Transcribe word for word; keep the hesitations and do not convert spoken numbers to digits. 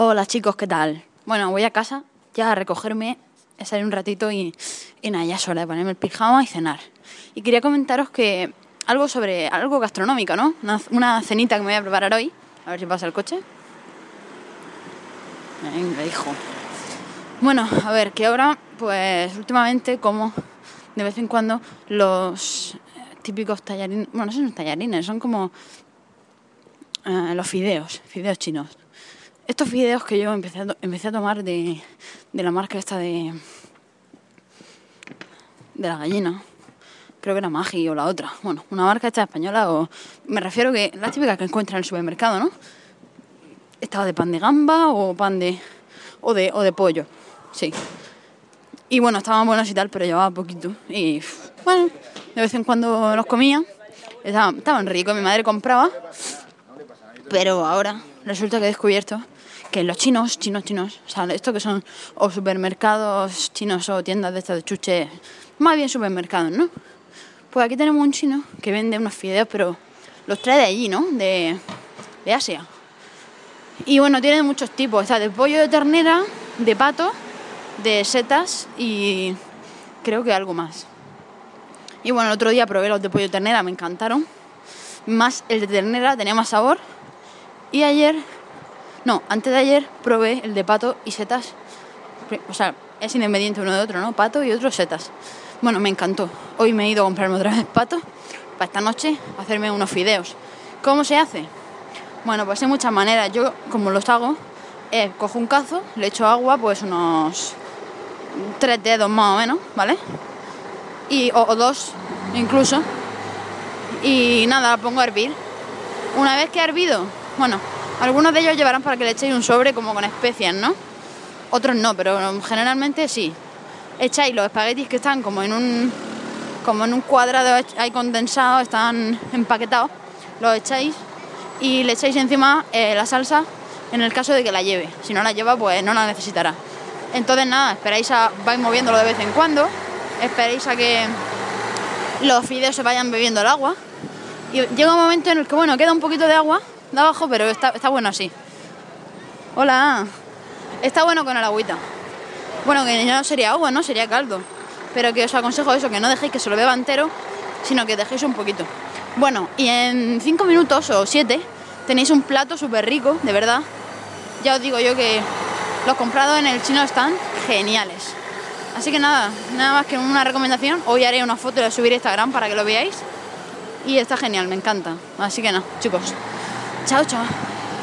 Hola chicos, ¿qué tal? Bueno, voy a casa ya a recogerme, a salir un ratito y, y nada, ya es hora de ponerme el pijama y cenar. Y quería comentaros que algo sobre algo gastronómico, ¿no? Una, una cenita que me voy a preparar hoy. A ver si pasa el coche. Venga, hijo. Bueno, a ver, que ahora, pues últimamente como de vez en cuando los típicos tallarines, bueno, no son tallarines, son como eh, los fideos, fideos chinos. Estos fideos que yo empecé a, to- empecé a tomar de, de la marca esta de de la gallina, creo que era Maggi o la otra, bueno, una marca esta española, o me refiero que la típica que encuentras en el supermercado, ¿no? Estaba de pan de gamba o pan de o de o de pollo, sí. Y bueno, estaban buenos y tal, pero llevaba poquito y bueno, de vez en cuando los comía, estaban, estaban ricos, mi madre compraba, pero ahora resulta que he descubierto que los chinos, chinos, chinos, o sea, esto que son o supermercados chinos o tiendas de estas de chuche, más bien supermercados, ¿no? Pues aquí tenemos un chino que vende unos fideos, pero los trae de allí, ¿no? De, de Asia. Y bueno, tiene muchos tipos, o sea, de pollo de ternera, de pato, de setas y creo que algo más. Y bueno, el otro día probé los de pollo de ternera, me encantaron. Más el de ternera tenía más sabor. Y ayer, no, antes de ayer probé el de pato y setas. O sea, es independiente uno de otro, ¿no? Pato y otro setas. Bueno, me encantó. Hoy me he ido a comprarme otra vez pato para esta noche hacerme unos fideos. ¿Cómo se hace? Bueno, pues hay muchas maneras. Yo, como los hago, eh, cojo un cazo, le echo agua, pues unos tres dedos más o menos, ¿vale? Y, o, o dos, incluso. Y nada, la pongo a hervir. Una vez que ha hervido, bueno, algunos de ellos llevarán para que le echéis un sobre como con especias, ¿no? Otros no, pero generalmente sí. Echáis los espaguetis que están como en un como en un cuadrado ahí condensado, están empaquetados, los echáis y le echáis encima eh, la salsa en el caso de que la lleve. Si no la lleva, pues no la necesitará. Entonces nada, esperáis a vais moviéndolo de vez en cuando, esperáis a que los fideos se vayan bebiendo el agua y llega un momento en el que, bueno, queda un poquito de agua de abajo, pero está, está bueno así. Hola, está bueno con el agüita. Bueno, que ya no sería agua, ¿no? Sería caldo. Pero que os aconsejo eso, que no dejéis que se lo beba entero, sino que dejéis un poquito. Bueno, y en cinco minutos o siete tenéis un plato súper rico, de verdad. Ya os digo yo que los comprados en el chino están geniales. Así que nada, nada más que una recomendación. Hoy haré una foto y la subiré a Instagram para que lo veáis. Y está genial, me encanta. Así que nada, chicos. Chao, chao.